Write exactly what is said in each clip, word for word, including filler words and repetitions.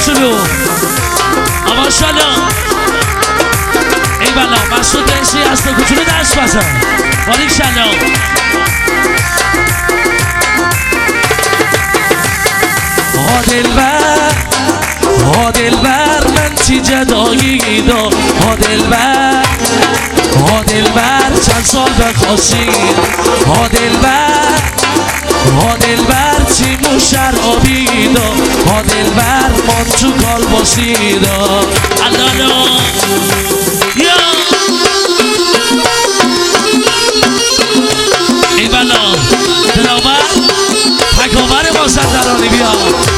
شروع اما شالا ای بلا مسعود بنشی از تو کچولو دست بزن باریک شلا ها دلبر ها دلبر من چی جدایی دا ها دلبر ها دلبر چند سال بخواسید ها دلبر ها دلبر چی مشرابی دا ها دلبر من تو کال باسی دا اللالا یا ای بلا دلاور تکاور مازندرانی بیا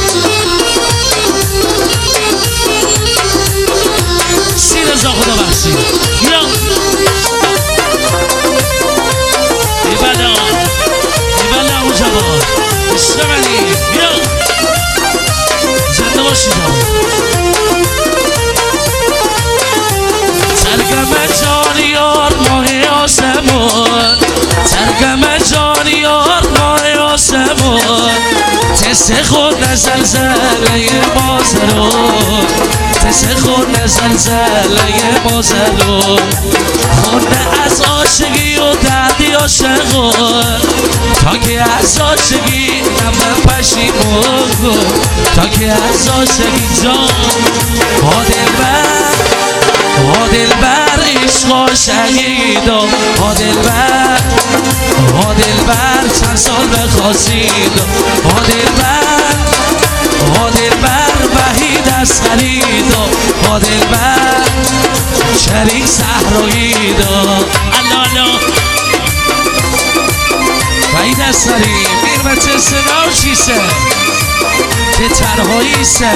سی رضا خدا بخشی یا ای بلا ای بلا اون جوان عشق منی یا زنده باشی سرگم جانی یار ماه آسمان سرگم جانی یار ماه آسمان تسه خود نزلزله مازرون تسه خود نزلزله مازرون خونه از عاشقی و دردی عاشقون تا که از عاشقی من پشیمون کن تا که از عاشقی جان ها دلبر ها دلبر عشق عاشقیدا ها دلبر ها دلبر چند سال بخواسید ها دلبر ها دلبر وحید از خریدا ها دلبر شریک صحراییدا الله الله وحید از خرید میر بچه صدا چیسه که تنهاییسه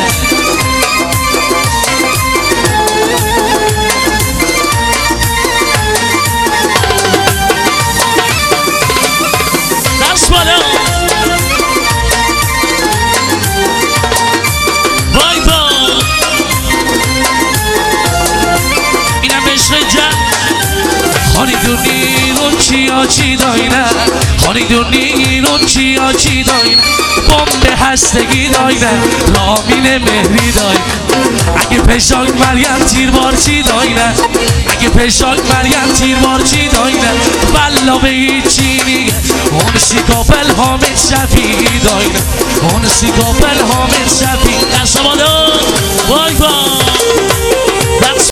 خانی دونی اون چیا چی داینه خانی دونی اون چیا چی داینه بمب هستگی داینه رامین مهری داینه اگه پشاک مریم تیربار چی داینه اگه پشاک مریم تیربار چی داینه بلا به هیچی نیگه اون سیکاپل حامد شفیعی داینه اون سیکاپل حامد شفیعی دست بالا وای وای